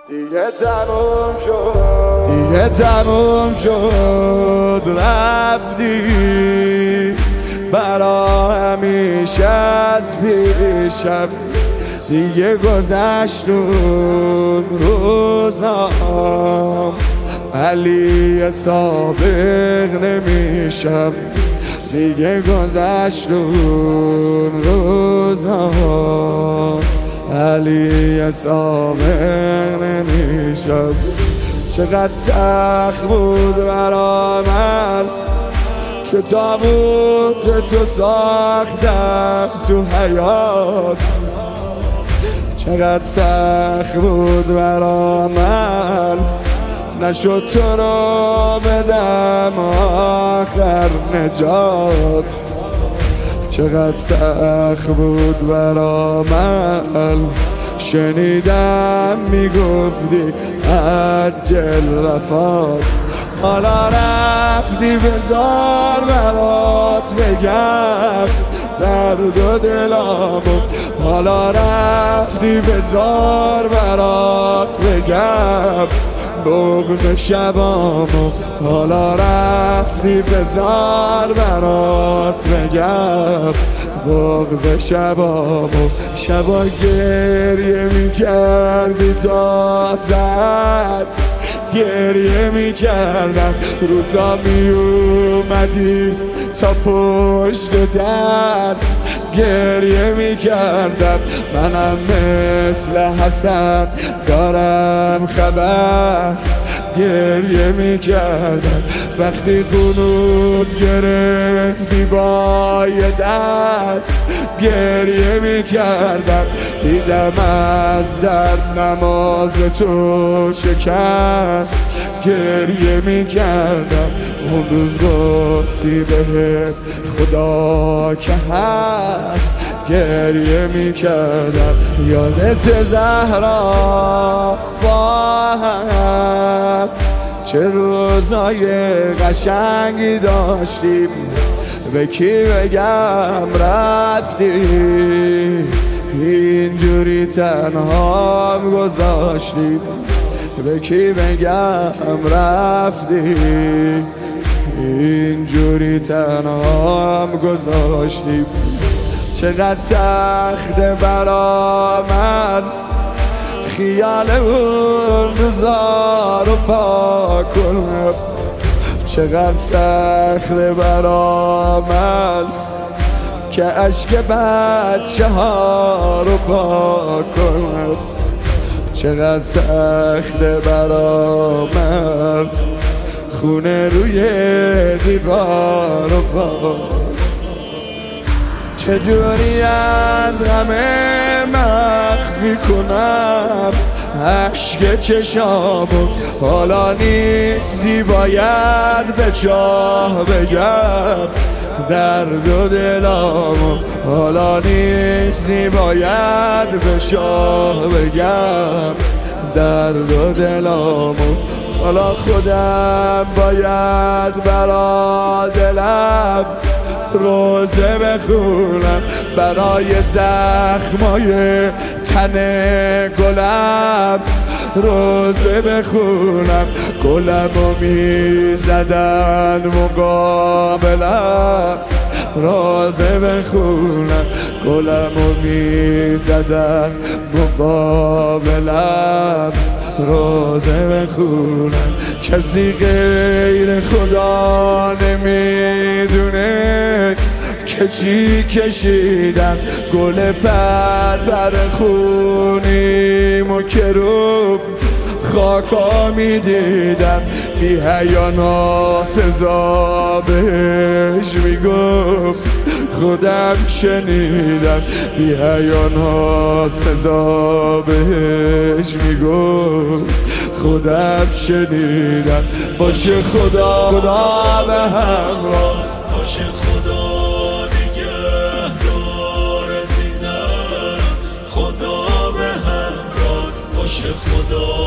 دیگه تموم شد رفتی برا همیشه از پیشم، دیگه گذشت اون روزام علی سابق نمیشم، دیگه گذشت اون روزام علی سابق نمیشم. چقدر سخت بود برا من که تابوت تو ساختم تو حیات، چقدر سخت بود برا من نشد تو رو بدم آخر نجات، چقدر سخت بود برا من شنیدم میگفتی عجل وفات، حالا رفتی بذار برات بگم درد و دلامو، حالا رفتی بذار برات بگم بغض شبامو، حالا رفتی بذار برات بگم بغض شبامو. شبا گریه میکردی تا سر، گریه میکردم روزا میومدی تا پشت در، گریه میکردم منم مثل حسن دارم خبر، گریه میکردم وقتی قنوت گرفتی با یه دست، گریه میکردم دیدم از درد نماز تو شکست، گریه میکردم اون روز گفتی بهت خدا که هست، گریه میکردم یادت زهرا با هم چه روزای قشنگی داشتیم، به کی بگم رفتی اینجوری تنها گذاشتی، به کی بگم رفتی اینجوری تنها گذاشتی. چقدر سخته برا من خیال اون روزا رو پاک کنم، چقدر سخته برا من که عشق بچه ها رو پاک کنم، چقدر سخته برا من خونه روی دیوار رو پاک، چجوری از همه مخفی کنم عشق چشامو، حالا نیستی باید به چاه بگم درد و دلامو، حالا نیستی باید به شاه بگم درد و دلامو، حالا خودم باید برا دلم روزه بخونم برای زخمای تن گلم، روزه بخونم گلمو میزدن مقابلم، روزه بخونم گلمو میزدن مقابلم، روزه بخونم کسی غیر خدا نمیدونه که چی کشیدم، گل پر خونیم و کروب خاکا میدیدم، بی حیا ناسزا بهش میگفت خودم شنیدم، بی حیا ناسزا بهش میگفت خودم شنیدم. باشه خدا به همراه، باشه خدا نگهدار عزیزم، خدا به همراه باشه خدا